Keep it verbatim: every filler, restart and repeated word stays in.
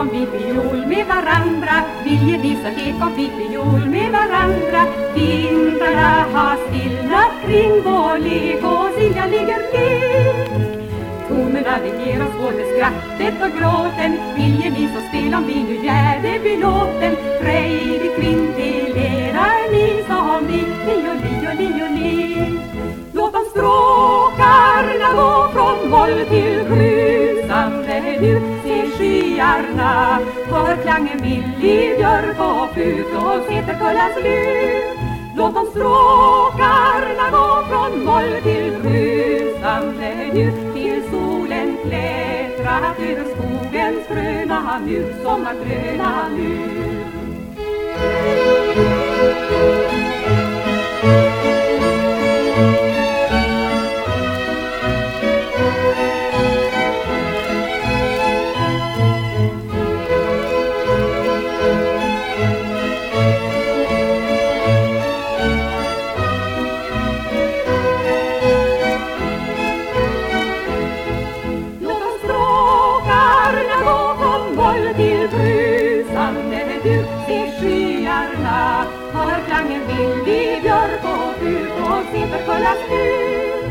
konfittifiol med varandra. Vill ni så det konfittifiol med varandra. Vintrarna har stillnat kring vår lek och Silja ligger ner. Tonerna det ger oss både skrattet och gråten. Vill ni så spela om vi nu gör det vid låten. Frejdigt kvintilerar ni som vi, li och li och li och li. Låt oss stråkarna gå från moll till grusande nu. Se skyarna, hör klangen vill i björk och fut och säterkullans lut. Låt oss stråkarna gå från moll till grusande nu. Till solen klättrat över skogens gröna mur, sommargröna mur. Till brusande du, se skyarna, hör klangen vild i björk och fut och säterkullans lut.